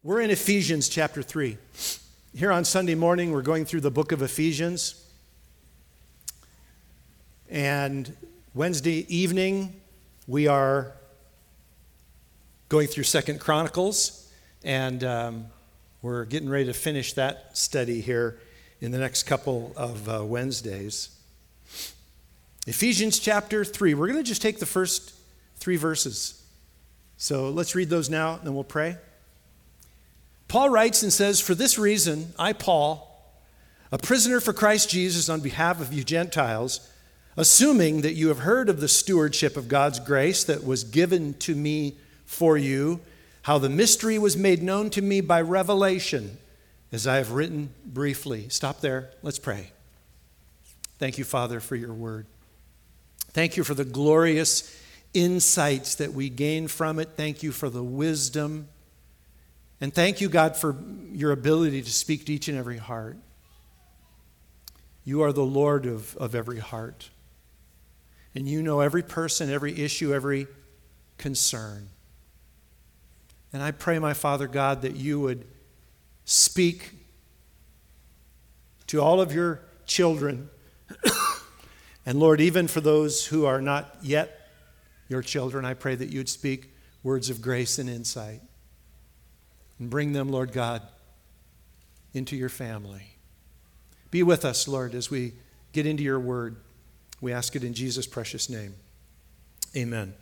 We're in Ephesians chapter 3. Here on Sunday morning, we're going through the book of Ephesians. And Wednesday evening, we are going through 2 Chronicles. And we're getting ready to finish that study here in the next couple of Wednesdays. Ephesians chapter 3. We're going to just take the first 3 verses. So let's read those now, and then we'll pray. Paul writes and says, "For this reason, I, Paul, a prisoner for Christ Jesus on behalf of you Gentiles, assuming that you have heard of the stewardship of God's grace that was given to me for you, how the mystery was made known to me by revelation, as I have written briefly." Stop there. Let's pray. Thank you, Father, for your word. Thank you for the glorious insights that we gain from it. Thank you for the wisdom. And thank you, God, for your ability to speak to each and every heart. You are the Lord of every heart. And you know every person, every issue, every concern. And I pray, my Father God, that you would speak to all of your children. And Lord, even for those who are not yet your children, I pray that you'd speak words of grace and insight. And bring them, Lord God, into your family. Be with us, Lord, as we get into your word. We ask it in Jesus' precious name. Amen.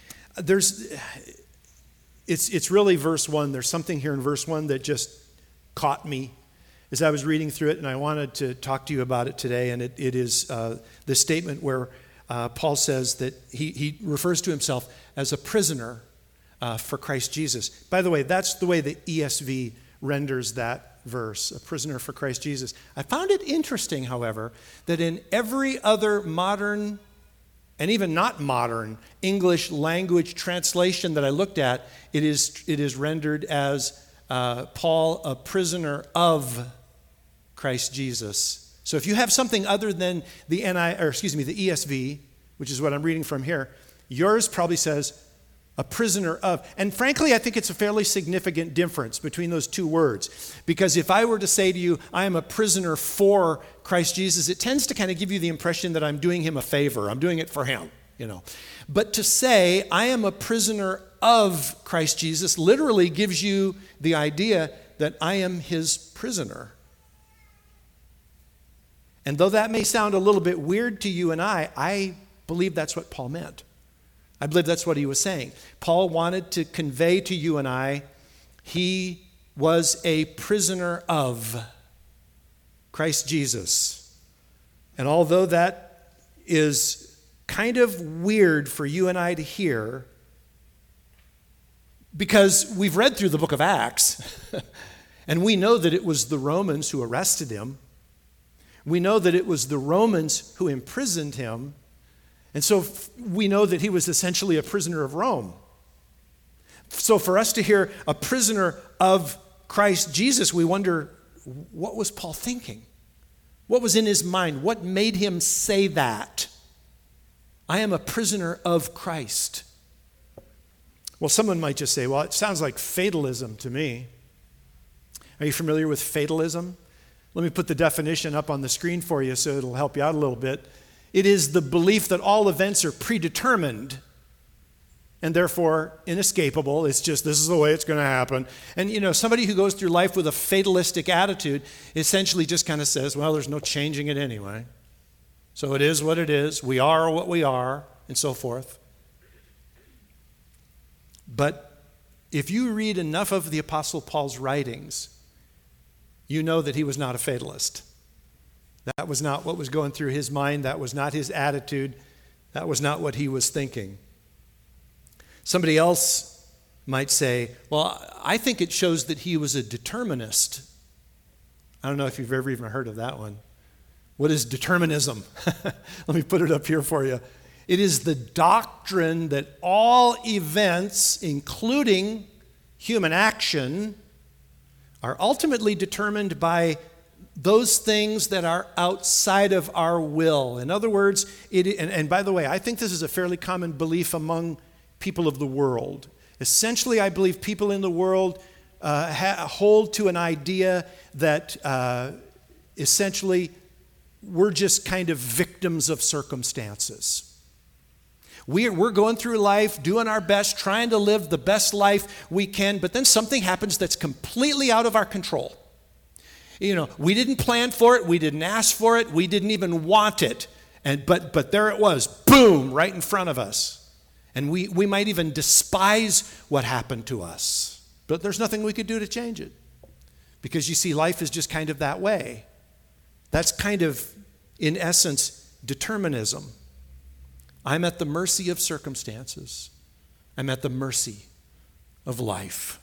It's really verse 1. There's something here in verse 1 that just caught me as I was reading through it, and I wanted to talk to you about it today. And it is the statement where Paul says that he refers to himself as a prisoner for Christ Jesus. By the way, that's the way the ESV renders that verse, a prisoner for Christ Jesus. I found it interesting, however, that in every other modern and even not modern English language translation that I looked at, it is rendered as Paul, a prisoner of Christ Jesus. So if you have something other than the ESV, which is what I'm reading from here, yours probably says a prisoner of. And frankly, I think it's a fairly significant difference between those two words. Because if I were to say to you, I am a prisoner for Christ Jesus, it tends to kind of give you the impression that I'm doing him a favor. I'm doing it for him, you know. But to say, I am a prisoner of Christ Jesus, literally gives you the idea that I am his prisoner. And though that may sound a little bit weird to you and I believe that's what Paul meant. I believe that's what he was saying. Paul wanted to convey to you and I, he was a prisoner of Christ Jesus. And although that is kind of weird for you and I to hear, because we've read through the book of Acts, and we know that it was the Romans who arrested him. We know that it was the Romans who imprisoned him. And so we know that he was essentially a prisoner of Rome. So for us to hear a prisoner of Christ Jesus, we wonder, what was Paul thinking? What was in his mind? What made him say that? I am a prisoner of Christ. Well, someone might just say, well, it sounds like fatalism to me. Are you familiar with fatalism? Let me put the definition up on the screen for you so it'll help you out a little bit. It is the belief that all events are predetermined and therefore inescapable. It's just, this is the way it's going to happen. And, you know, somebody who goes through life with a fatalistic attitude essentially just kind of says, well, there's no changing it anyway. So it is what it is. We are what we are, and so forth. But if you read enough of the Apostle Paul's writings, you know that he was not a fatalist. That was not what was going through his mind. That was not his attitude. That was not what he was thinking. Somebody else might say, well, I think it shows that he was a determinist. I don't know if you've ever even heard of that one. What is determinism? Let me put it up here for you. It is the doctrine that all events, including human action, are ultimately determined by those things that are outside of our will. In other words, and by the way, I think this is a fairly common belief among people of the world. Essentially, I believe people in the world hold to an idea that essentially we're just kind of victims of circumstances. We're going through life, doing our best, trying to live the best life we can, but then something happens that's completely out of our control. We didn't plan for it, we didn't ask for it, we didn't even want it, but there it was, boom, right in front of us. And we might even despise what happened to us, but there's nothing we could do to change it. Because you see, life is just kind of that way. That's kind of, in essence, determinism. I'm at the mercy of circumstances. I'm at the mercy of life,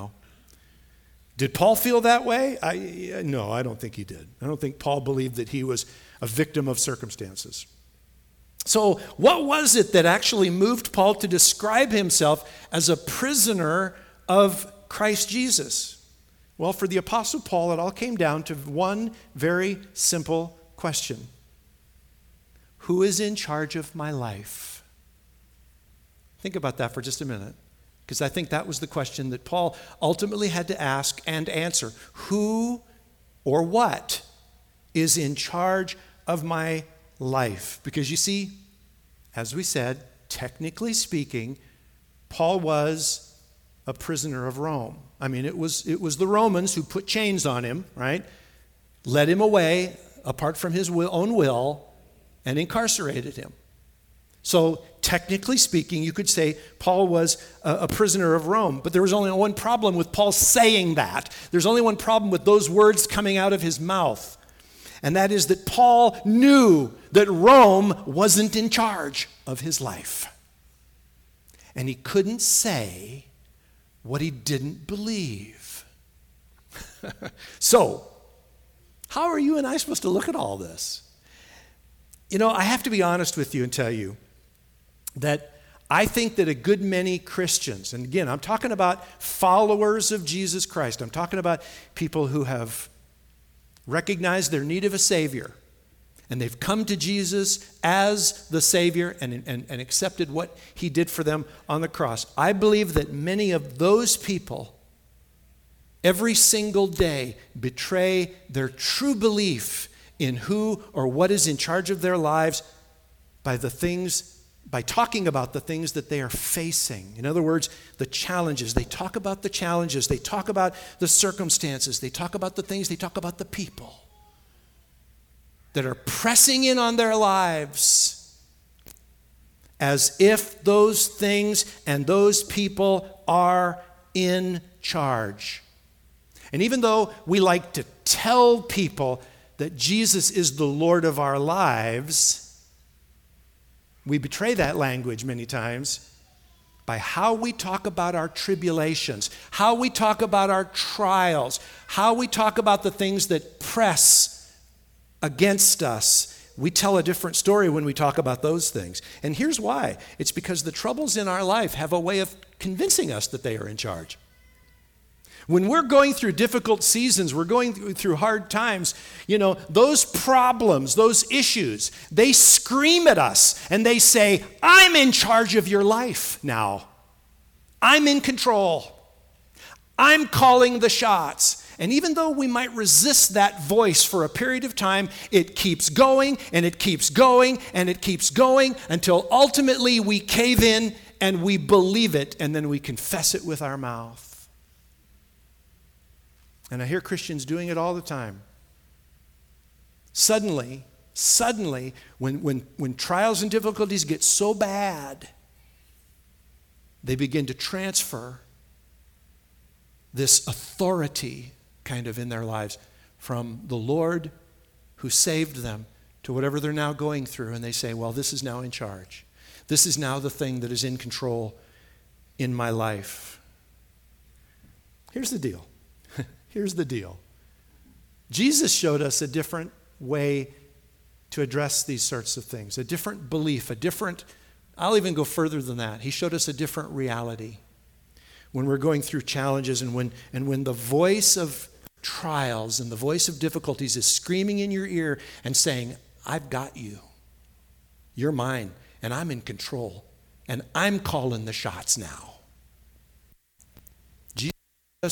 Did Paul feel that way? No, I don't think he did. I don't think Paul believed that he was a victim of circumstances. So what was it that actually moved Paul to describe himself as a prisoner of Christ Jesus? Well, for the Apostle Paul, it all came down to one very simple question. Who is in charge of my life? Think about that for just a minute, because I think that was the question that Paul ultimately had to ask and answer. Who or what is in charge of my life? Because you see, as we said, technically speaking, Paul was a prisoner of Rome. I mean, it was the Romans who put chains on him, right? Led him away apart from his own will and incarcerated him. So technically speaking, you could say Paul was a prisoner of Rome, but there was only one problem with Paul saying that. There's only one problem with those words coming out of his mouth, and that is that Paul knew that Rome wasn't in charge of his life. And he couldn't say what he didn't believe. So, how are you and I supposed to look at all this? I have to be honest with you and tell you that I think that a good many Christians, and again, I'm talking about followers of Jesus Christ. I'm talking about people who have recognized their need of a Savior, and they've come to Jesus as the Savior and accepted what He did for them on the cross. I believe that many of those people every single day betray their true belief in who or what is in charge of their lives by talking about the things that they are facing. In other words, the challenges. They talk about the challenges. They talk about the circumstances. They talk about the things. They talk about the people that are pressing in on their lives as if those things and those people are in charge. And even though we like to tell people that Jesus is the Lord of our lives, we betray that language many times by how we talk about our tribulations, how we talk about our trials, how we talk about the things that press against us. We tell a different story when we talk about those things. And here's why. It's because the troubles in our life have a way of convincing us that they are in charge. When we're going through difficult seasons, we're going through hard times, those problems, those issues, they scream at us and they say, I'm in charge of your life now. I'm in control. I'm calling the shots. And even though we might resist that voice for a period of time, it keeps going and it keeps going and it keeps going until ultimately we cave in and we believe it and then we confess it with our mouth. And I hear Christians doing it all the time. Suddenly, when trials and difficulties get so bad, they begin to transfer this authority kind of in their lives from the Lord who saved them to whatever they're now going through. And they say, well, this is now in charge. This is now the thing that is in control in my life. Here's the deal. Here's the deal. Jesus showed us a different way to address these sorts of things, a different belief, I'll even go further than that. He showed us a different reality when we're going through challenges and when the voice of trials and the voice of difficulties is screaming in your ear and saying, I've got you. You're mine, and I'm in control, and I'm calling the shots now. Jesus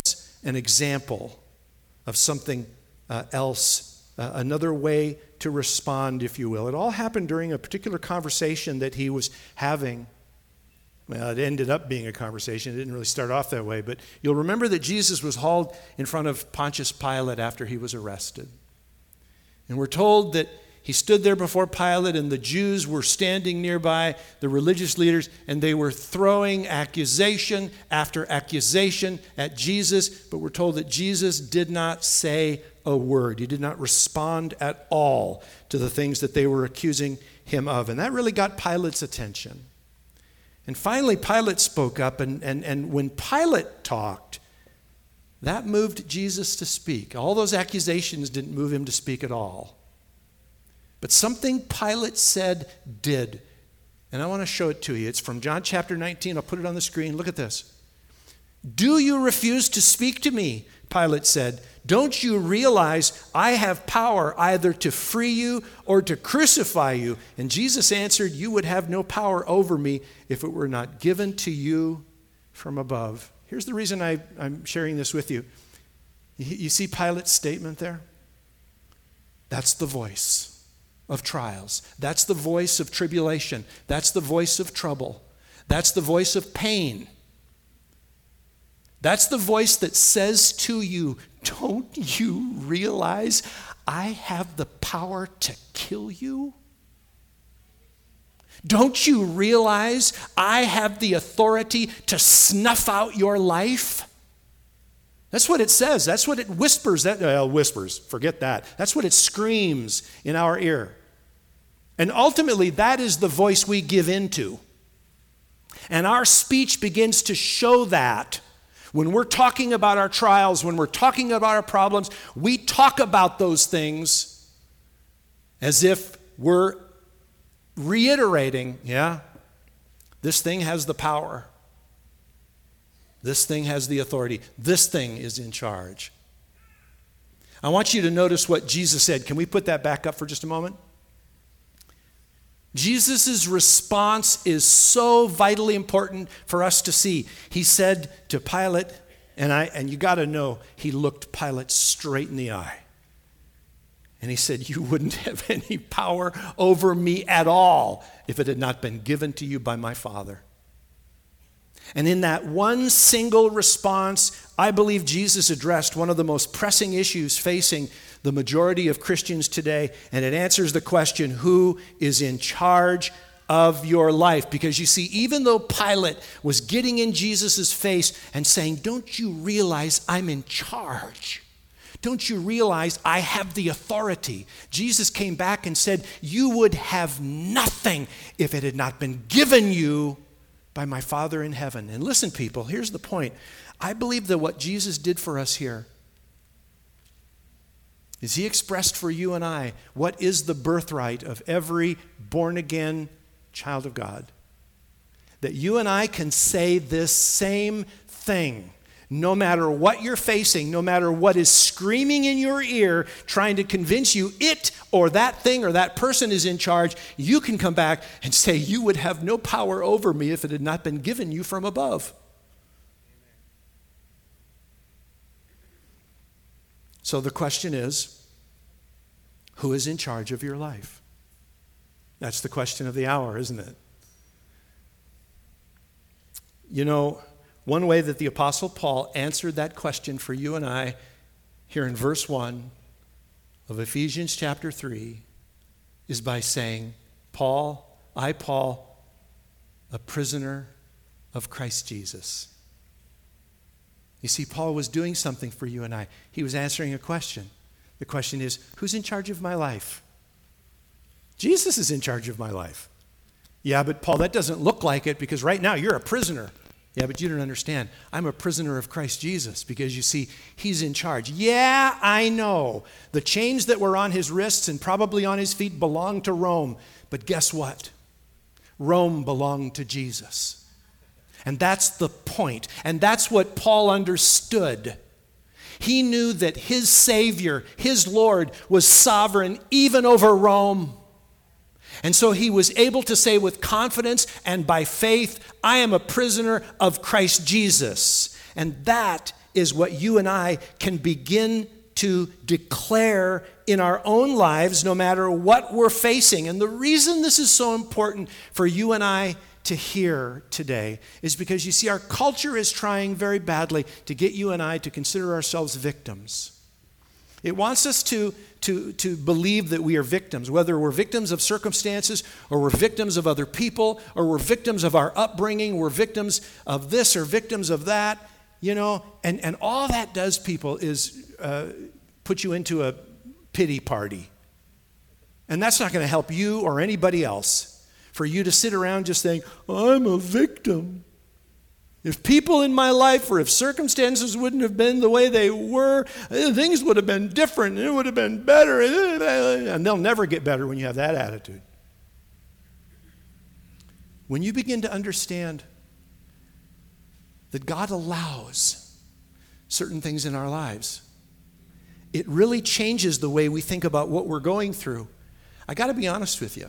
an example of something else, another way to respond, if you will. It all happened during a particular conversation that he was having. Well, it ended up being a conversation. It didn't really start off that way, but you'll remember that Jesus was hauled in front of Pontius Pilate after he was arrested. And we're told that he stood there before Pilate, and the Jews were standing nearby, the religious leaders, and they were throwing accusation after accusation at Jesus, but we're told that Jesus did not say a word. He did not respond at all to the things that they were accusing him of, and that really got Pilate's attention. And finally, Pilate spoke up, and when Pilate talked, that moved Jesus to speak. All those accusations didn't move him to speak at all. But something Pilate said did. And I want to show it to you. It's from John chapter 19. I'll put it on the screen. Look at this. "Do you refuse to speak to me?" Pilate said. "Don't you realize I have power either to free you or to crucify you?" And Jesus answered, "You would have no power over me if it were not given to you from above." Here's the reason I'm sharing this with you. You see Pilate's statement there? That's the voice of trials. That's the voice of tribulation. That's the voice of trouble. That's the voice of pain. That's the voice that says to you, "Don't you realize I have the power to kill you? Don't you realize I have the authority to snuff out your life?" That's what it says. That's what it whispers. Whispers, forget that. That's what it screams in our ear. And ultimately, that is the voice we give into. And our speech begins to show that. When we're talking about our trials, when we're talking about our problems, we talk about those things as if we're reiterating, this thing has the power. This thing has the authority. This thing is in charge. I want you to notice what Jesus said. Can we put that back up for just a moment? Jesus' response is so vitally important for us to see. He said to Pilate, and you got to know, he looked Pilate straight in the eye. And he said, "You wouldn't have any power over me at all if it had not been given to you by my Father." And in that one single response, I believe Jesus addressed one of the most pressing issues facing the majority of Christians today, and it answers the question, who is in charge of your life? Because you see, even though Pilate was getting in Jesus' face and saying, "Don't you realize I'm in charge? Don't you realize I have the authority?" Jesus came back and said, "You would have nothing if it had not been given you by my Father in heaven." And listen, people, here's the point. I believe that what Jesus did for us here is he expressed for you and I what is the birthright of every born-again child of God. That you and I can say this same thing. No matter what you're facing, no matter what is screaming in your ear, trying to convince you it or that thing or that person is in charge, you can come back and say, "You would have no power over me if it had not been given you from above." So the question is, who is in charge of your life? That's the question of the hour, isn't it? You know, one way that the Apostle Paul answered that question for you and I here in verse 1 of Ephesians chapter 3 is by saying, Paul, a prisoner of Christ Jesus. You see, Paul was doing something for you and I. He was answering a question. The question is, who's in charge of my life? Jesus is in charge of my life. Yeah, but Paul, that doesn't look like it because right now you're a prisoner. Yeah, but you don't understand. I'm a prisoner of Christ Jesus because you see, he's in charge. Yeah, I know. The chains that were on his wrists and probably on his feet belonged to Rome. But guess what? Rome belonged to Jesus. And that's the point. And that's what Paul understood. He knew that his Savior, his Lord, was sovereign even over Rome. And so he was able to say with confidence and by faith, I am a prisoner of Christ Jesus. And that is what you and I can begin to declare in our own lives no matter what we're facing. And the reason this is so important for you and I to hear today is because, you see, our culture is trying very badly to get you and I to consider ourselves victims. It wants us to believe that we are victims, whether we're victims of circumstances or we're victims of other people or we're victims of our upbringing, we're victims of this or victims of that, and all that does, people, is put you into a pity party. And that's not going to help you or anybody else. For you to sit around just saying, I'm a victim. If people in my life, or if circumstances wouldn't have been the way they were, things would have been different, and it would have been better. And they'll never get better when you have that attitude. When you begin to understand that God allows certain things in our lives, it really changes the way we think about what we're going through. I got to be honest with you.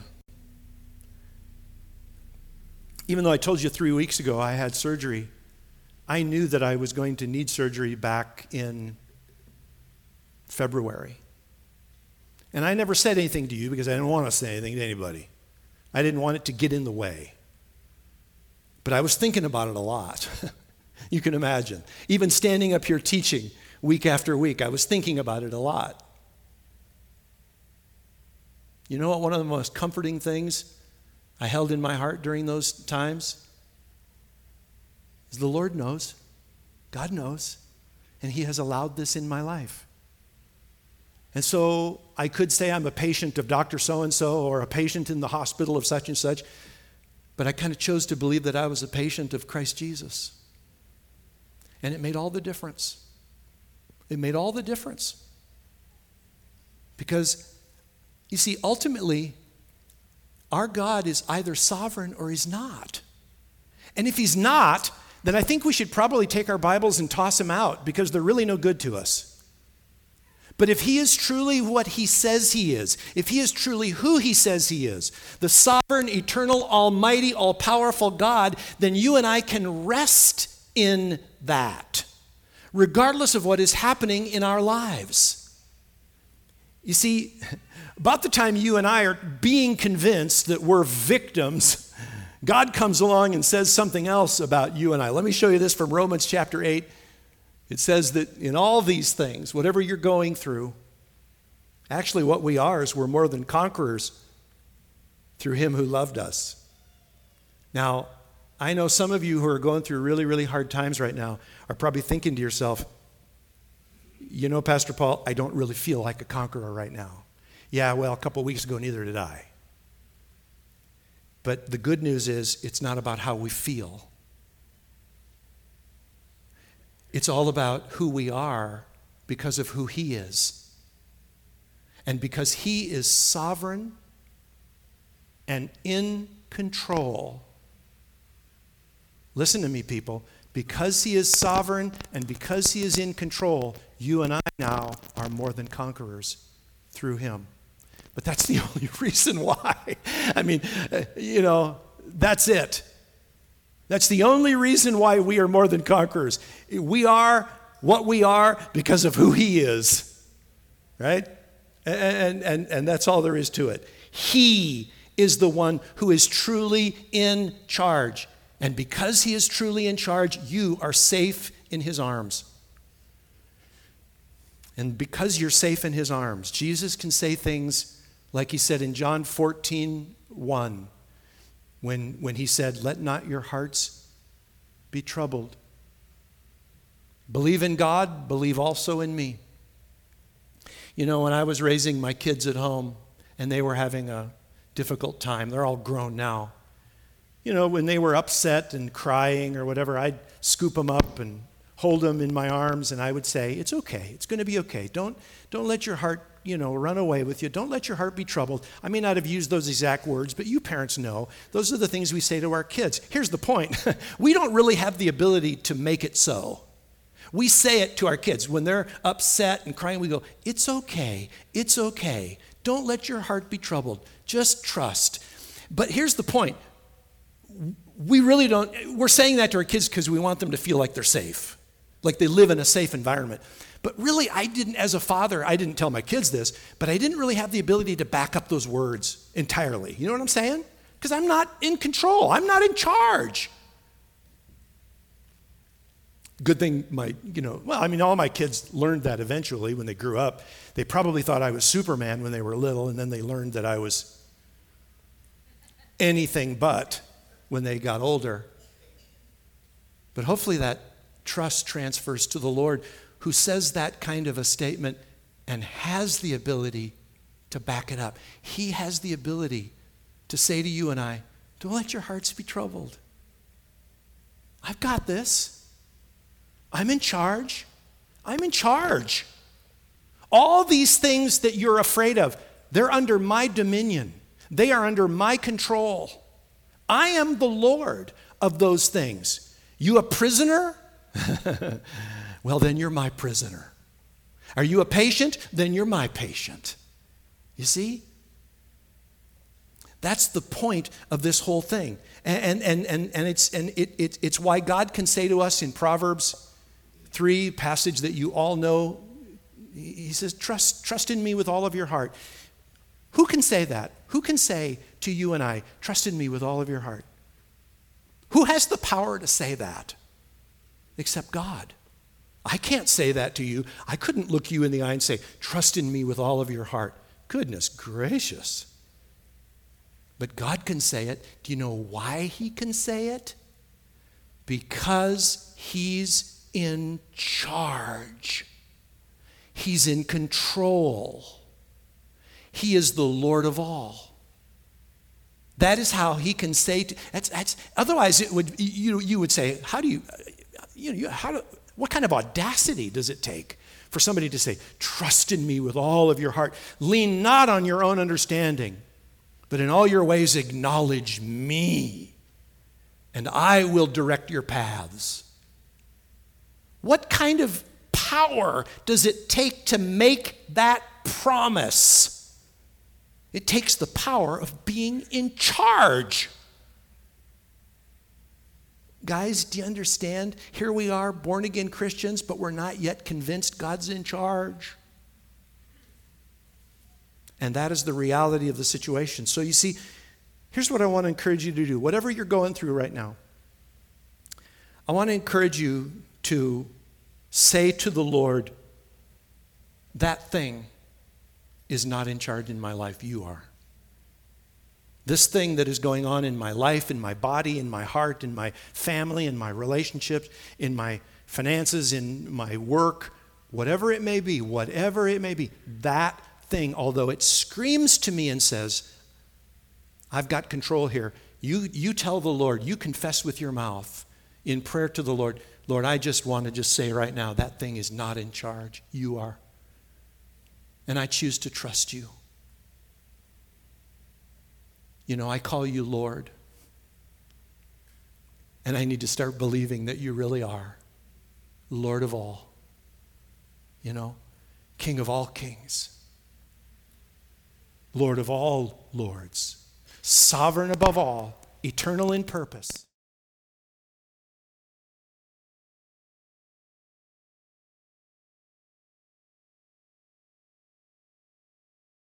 Even though I told you 3 weeks ago I had surgery, I knew that I was going to need surgery back in February. And I never said anything to you because I didn't want to say anything to anybody. I didn't want it to get in the way. But I was thinking about it a lot. You can imagine. Even standing up here teaching week after week, I was thinking about it a lot. You know what? One of the most comforting things I held in my heart during those times is the Lord knows, God knows, and He has allowed this in my life. And so I could say I'm a patient of Dr. So-and-so or a patient in the hospital of such and such, but I kind of chose to believe that I was a patient of Christ Jesus. And it made all the difference. It made all the difference. Because, you see, ultimately, our God is either sovereign or He's not. And if He's not, then I think we should probably take our Bibles and toss them out because they're really no good to us. But if He is truly what He says He is, if He is truly who He says He is, the sovereign, eternal, almighty, all-powerful God, then you and I can rest in that, regardless of what is happening in our lives. You see, about the time you and I are being convinced that we're victims, God comes along and says something else about you and I. Let me show you this from Romans chapter 8. It says that in all these things, whatever you're going through, actually what we are is we're more than conquerors through Him who loved us. Now, I know some of you who are going through really, really hard times right now are probably thinking to yourself, you know, Pastor Paul, I don't really feel like a conqueror right now. Yeah, well, a couple of weeks ago, neither did I. But the good news is it's not about how we feel. It's all about who we are because of who He is. And because He is sovereign and in control. Listen to me, people. Because He is sovereign and because He is in control, you and I now are more than conquerors through Him. But that's the only reason why. I mean, that's it. That's the only reason why we are more than conquerors. We are what we are because of who He is, right? And that's all there is to it. He is the one who is truly in charge. And because He is truly in charge, you are safe in His arms. And because you're safe in His arms, Jesus can say things like He said in John 14:1, when He said, "Let not your hearts be troubled. Believe in God, believe also in me." You know, when I was raising my kids at home and they were having a difficult time, they're all grown now. You know, when they were upset and crying or whatever, I'd scoop them up and hold them in my arms and I would say, "It's okay, it's going to be okay. Don't let your heart, run away with you. Don't let your heart be troubled." I may not have used those exact words, but you parents know. Those are the things we say to our kids. Here's the point. We don't really have the ability to make it so. We say it to our kids. When they're upset and crying, we go, "It's okay. It's okay. Don't let your heart be troubled. Just trust." But here's the point. We really don't, we're saying that to our kids because we want them to feel like they're safe. like they live in a safe environment. But really, as a father, I didn't tell my kids this, but I didn't really have the ability to back up those words entirely. You know what I'm saying? Because I'm not in control. I'm not in charge. Good thing all my kids learned that eventually when they grew up. They probably thought I was Superman when they were little, and then they learned that I was anything but when they got older. But hopefully that trust transfers to the Lord, who says that kind of a statement and has the ability to back it up. He has the ability to say to you and I, don't let your hearts be troubled. I've got this. I'm in charge. I'm in charge. All these things that you're afraid of, they're under my dominion. They are under my control. I am the Lord of those things. You a prisoner? Well, then you're my prisoner. Are you a patient? Then you're my patient. You see? That's the point of this whole thing. And it's why God can say to us in Proverbs 3, passage that you all know, he says, trust in me with all of your heart. Who can say that? Who can say to you and I, trust in me with all of your heart? Who has the power to say that? Except God. I can't say that to you. I couldn't look you in the eye and say, trust in me with all of your heart. Goodness gracious. But God can say it. Do you know why he can say it? Because he's in charge. He's in control. He is the Lord of all. That is how he can say, otherwise it would, you would say, what kind of audacity does it take for somebody to say, trust in me with all of your heart, lean not on your own understanding, but in all your ways acknowledge me, and I will direct your paths. What kind of power does it take to make that promise? It takes the power of being in charge. Guys, do you understand? Here we are, born-again Christians, but we're not yet convinced God's in charge. And that is the reality of the situation. So you see, here's what I want to encourage you to do. Whatever you're going through right now, I want to encourage you to say to the Lord, that thing is not in charge in my life. You are. This thing that is going on in my life, in my body, in my heart, in my family, in my relationships, in my finances, in my work, whatever it may be, that thing, although it screams to me and says, I've got control here, you tell the Lord, you confess with your mouth in prayer to the Lord, Lord, I just want to say right now, that thing is not in charge. You are. And I choose to trust you. I call you Lord. And I need to start believing that you really are Lord of all. King of all kings. Lord of all lords. Sovereign above all. Eternal in purpose.